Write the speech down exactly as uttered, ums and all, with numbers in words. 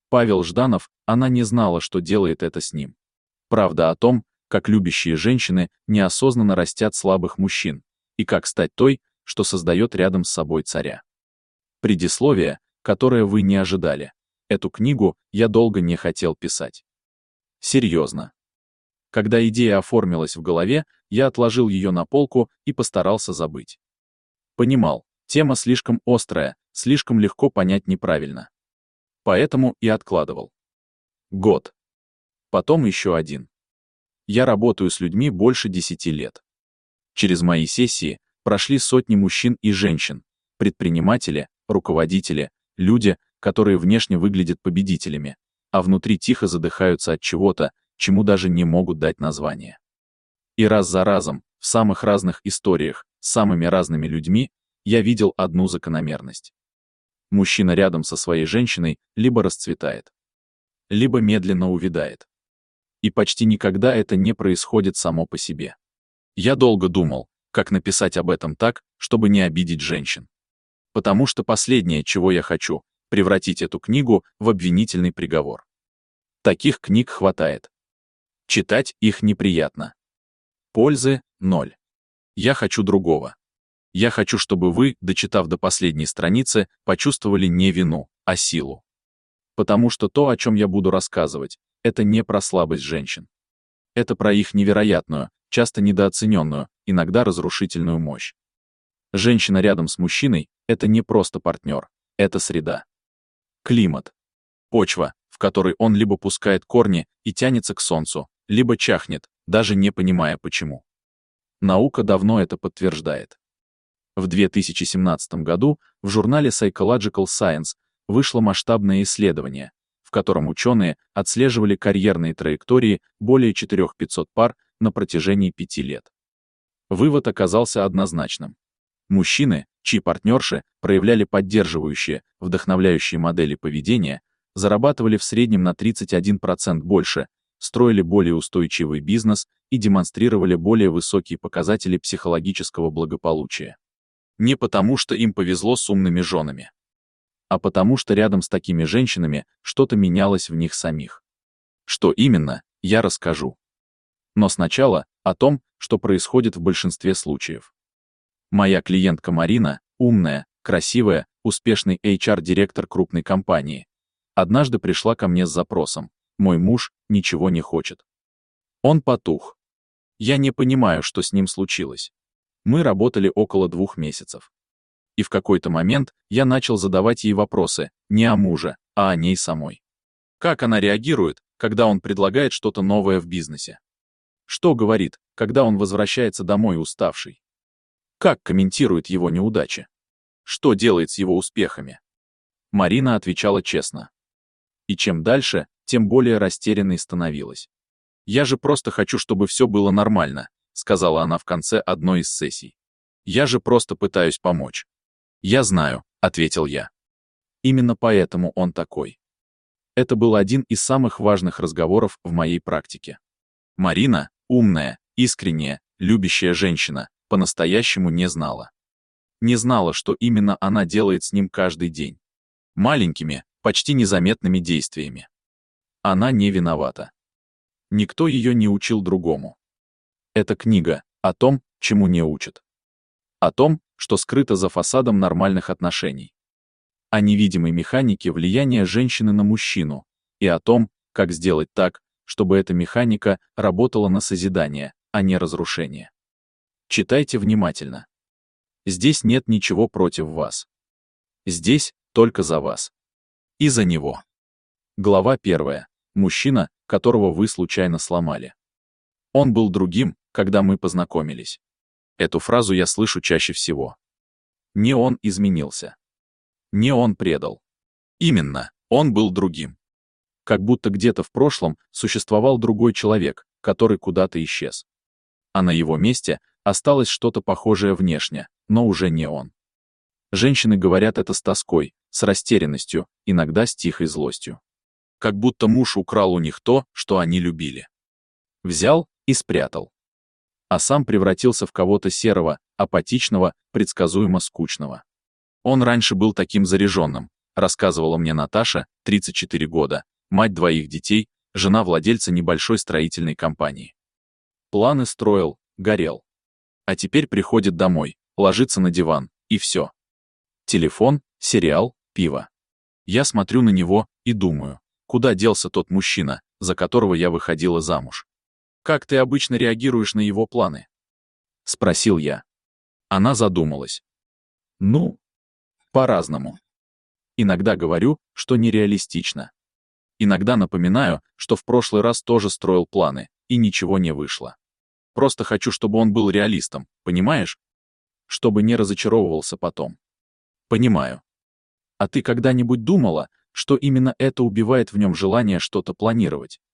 Павел Жданов, она не знала, что делает это с ним. Правда о том, как любящие женщины неосознанно растят слабых мужчин, и как стать той, что создает рядом с собой царя. Предисловие, которое вы не ожидали. Эту книгу я долго не хотел писать. Серьезно. Когда идея оформилась в голове, я отложил ее на полку и постарался забыть. Понимал, тема слишком острая, слишком легко понять неправильно. Поэтому и откладывал. Год. Потом еще один. Я работаю с людьми больше десяти лет. Через мои сессии прошли сотни мужчин и женщин, предприниматели, руководители, люди, которые внешне выглядят победителями, а внутри тихо задыхаются от чего-то, чему даже не могут дать название. И раз за разом, в самых разных историях, с самыми разными людьми, я видел одну закономерность. Мужчина рядом со своей женщиной либо расцветает, либо медленно увядает. И почти никогда это не происходит само по себе. Я долго думал, как написать об этом так, чтобы не обидеть женщин. Потому что последнее, чего я хочу, превратить эту книгу в обвинительный приговор. Таких книг хватает. Читать их неприятно. Пользы — ноль. Я хочу другого. Я хочу, чтобы вы, дочитав до последней страницы, почувствовали не вину, а силу. Потому что то, о чем я буду рассказывать, это не про слабость женщин. Это про их невероятную, часто недооцененную, иногда разрушительную мощь. Женщина рядом с мужчиной — это не просто партнер, это среда. Климат. Почва, в которой он либо пускает корни и тянется к солнцу, либо чахнет, даже не понимая почему. Наука давно это подтверждает. В две тысячи семнадцатом году в журнале Psychological Science вышло масштабное исследование, в котором ученые отслеживали карьерные траектории более четырёх тысяч пятисот пар на протяжении пяти лет. Вывод оказался однозначным. Мужчины, чьи партнерши проявляли поддерживающие, вдохновляющие модели поведения, зарабатывали в среднем на тридцать один процент больше, строили более устойчивый бизнес и демонстрировали более высокие показатели психологического благополучия. Не потому, что им повезло с умными женами, а потому что рядом с такими женщинами что-то менялось в них самих. Что именно, я расскажу. Но сначала о том, что происходит в большинстве случаев. Моя клиентка Марина, умная, красивая, успешный эйч ар-директор крупной компании, однажды пришла ко мне с запросом: «Мой муж ничего не хочет. Он потух. Я не понимаю, что с ним случилось». Мы работали около двух месяцев. И в какой-то момент я начал задавать ей вопросы не о муже, а о ней самой. Как она реагирует, когда он предлагает что-то новое в бизнесе? Что говорит, когда он возвращается домой уставший? Как комментирует его неудачи? Что делает с его успехами? Марина отвечала честно. И чем дальше, тем более растерянной становилась. «Я же просто хочу, чтобы все было нормально», — сказала она в конце одной из сессий. «Я же просто пытаюсь помочь». «Я знаю», — ответил я. Именно поэтому он такой. Это был один из самых важных разговоров в моей практике. Марина, умная, искренняя, любящая женщина, по-настоящему не знала. Не знала, что именно она делает с ним каждый день. Маленькими, почти незаметными действиями. Она не виновата. Никто ее не учил другому. Это книга о том, чему не учат. О том, что скрыто за фасадом нормальных отношений. О невидимой механике влияния женщины на мужчину и о том, как сделать так, чтобы эта механика работала на созидание, а не разрушение. Читайте внимательно. Здесь нет ничего против вас. Здесь только за вас. И за него. Глава первая. Мужчина, которого вы случайно сломали. Он был другим, когда мы познакомились. Эту фразу я слышу чаще всего. Не он изменился. Не он предал. Именно, он был другим. Как будто где-то в прошлом существовал другой человек, который куда-то исчез. А на его месте осталось что-то похожее внешне, но уже не он. Женщины говорят это с тоской, с растерянностью, иногда с тихой злостью. Как будто муж украл у них то, что они любили. Взял и спрятал. А сам превратился в кого-то серого, апатичного, предсказуемо скучного. Он раньше был таким заряженным, рассказывала мне Наташа, тридцать четыре года, мать двоих детей, жена владельца небольшой строительной компании. Планы строил, горел. А теперь приходит домой, ложится на диван, и все. Телефон, сериал, пиво. Я смотрю на него и думаю, куда делся тот мужчина, за которого я выходила замуж? Как ты обычно реагируешь на его планы? Спросил я. Она задумалась. Ну, по-разному. Иногда говорю, что нереалистично. Иногда напоминаю, что в прошлый раз тоже строил планы, и ничего не вышло. Просто хочу, чтобы он был реалистом, понимаешь? Чтобы не разочаровывался потом. Понимаю. А ты когда-нибудь думала, что именно это убивает в нем желание что-то планировать?